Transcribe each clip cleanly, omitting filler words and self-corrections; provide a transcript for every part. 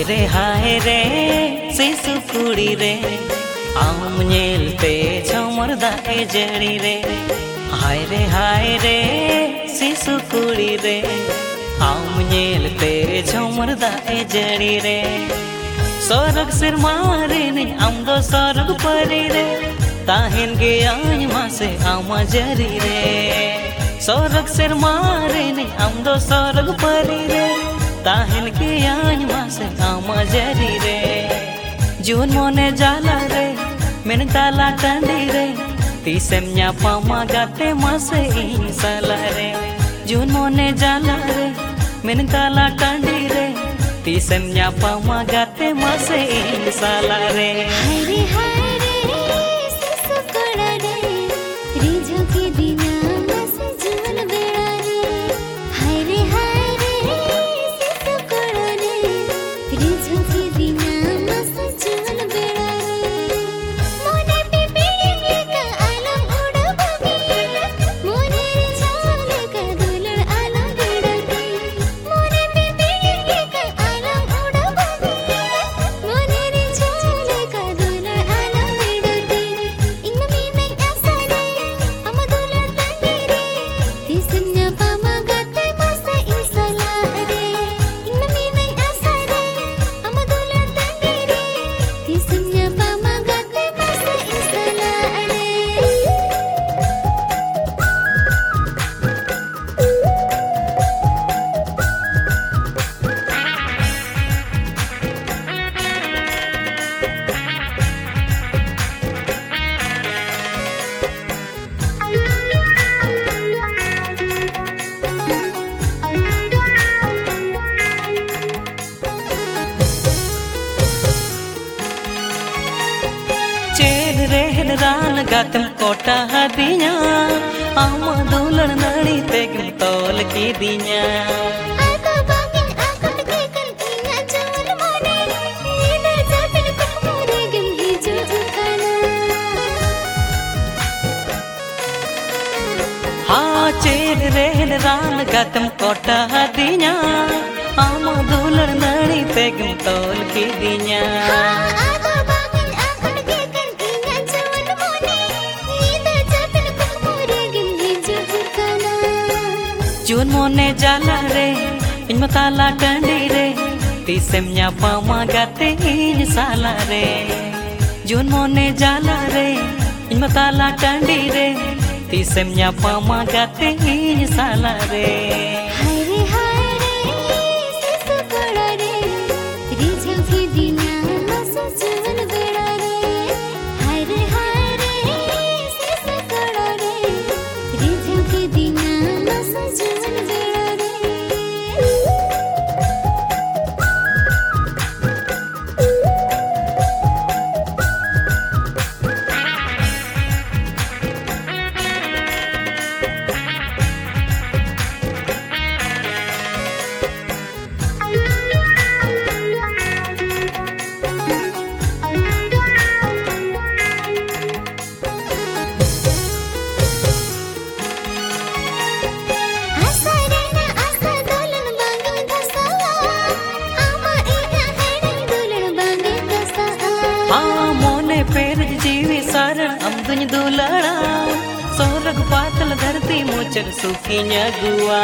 हाय रे शिशु कुड़ी रे आम नेलते झमर दाए जड़ी रे। हाय रे शिशु कुड़ी रे आम नेलते झमर दाए जड़ी रे। सरग सिर मारे ने आम दो सरग परी रे ताहिन गे आय मासे आमा जरी रे। सरग सिर मारे ने आम दो सरग परी रे ताहिन के आय मासे आमा जरी रे। जून मोने जाला रे मेन ताला टांडी रे तीसम ᱧᱟᱯᱟᱢᱟ गाते मासे इन साला रे। जून मोने जाला रे मेन ताला टांडी रे तीसम ᱧाᱯᱟᱢᱟ गाते मासे इन साला रे। हाय रे शिशु कोड़ा रे रिझो के दिना मासे जीवन बेड़ा रे। हाय रे शिशु कोड़ा रे रिझो के दिना मासे जीवन बेड़ा रे। मोने पिपी का आलम उड़ा बगिया मोने रे झाले का दुलड़ आलम बेड़ा रे। मोने पिपी का आलम उड़ा बगिया मोने रे झाले का दुलड़ आलम बेड़ा रे। इंग में नहीं ऐसा रे हम दुलड़ तंगे रे तीसम ᱧᱟᱯᱟᱢᱟ गाते मासे इंसला रे। इंग में नहीं ऐसा रे हम दुलड़ तंगे रे तीसम ᱧाᱯᱟᱢᱟ गाते मासे इंसला रे। चेल रेहन रान गातम कोटा हदिया आमा दुलड़ नड़ी तेगम तोल की दिया। आका बागिन आकट के कल किया जवन मोने नींद जातन कुमरे गम हिजो उकाना। हाँ चेल रेहन रान गातम कोटा हदिया आमा दुलड़ नड़ी तेगम तोल की दिया। आका बागिन आकट के कल किया जवन मोने नींद जातन कुमरे गम हिजो उकाना। जून मोने जाला रे इन मताला टांडी रे तीसम ᱧᱟᱯᱟᱢᱟ गाते इन साला रे। जून मोने जाला रे इन मताला टांडी रे तीसम ᱧाᱯᱟᱢᱟ गाते इन साला रे। हाय रे शिशु कोड़ा रे रिझो के दिना मासे जीवन बेड़ा रे। हाय रे शिशु कोड़ा रे रिझो के दिना मासे जीवन बेड़ा रे। आसा रे ना आसा दुल्हन बांगे दसावा आमा इना हेड़न दुल्हन बांगे दसावा। हाँ मोने पेर जीवी सारण अमदुन दुलड़ा सोरग पातल धरती मोचर सुखी न्यागुआ।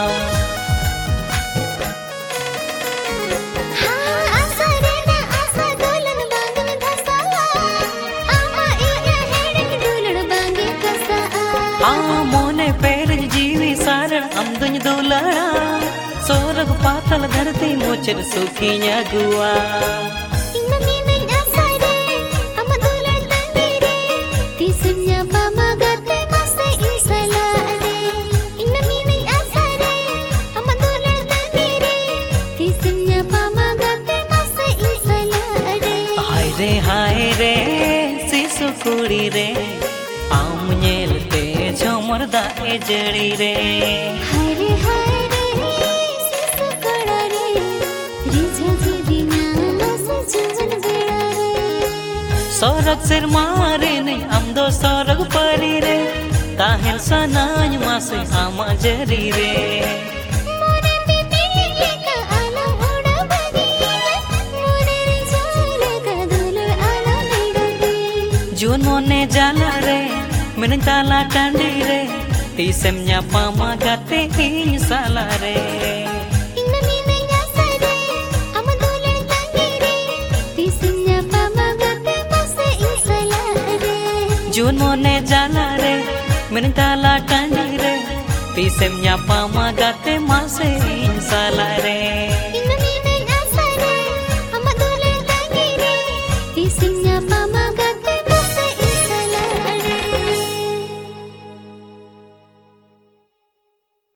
आसा रे ना आसा दुल्हन बांगे दसावा आमा इना हेड़न दुल्हन बांगे दसावा। हाँ मोने पेर जीवी सारण अमदुन दुलड़ा सोरग पातल धरती मोचर सुखी न्यागुआ। इंग में नहीं ऐसा रे हम दुलड़ तंगे रे तीसम ᱧाᱯᱟᱢᱟ गाते मासे इंसला रे। इंग में नहीं ऐसा रे हम दुलड़ तंगे रे तीसम ᱧाᱯᱟᱢᱟ गाते मासे इंसला रे। हाय रे शिशु कुड़ी रे आम नेलते झमर दाए जड़ी रे। हाय रे शिशु कोड़ा रे रिझो के दिना मासे जीवन बेड़ा रे। सरग सिर मारे ने आम दो सरग परी रे ताहिन सनाय मासे आमा जरी रे। मोने पिपी का आलम उड़ा बगिया Mending tala tandi re Tisem nyapama gate ing salare Inna mina nyasare amadulan tangire Tisnya pamagate mase ing salare Jun mone jala re Mending tala tandi re Tisem nyapama gate mase ing salare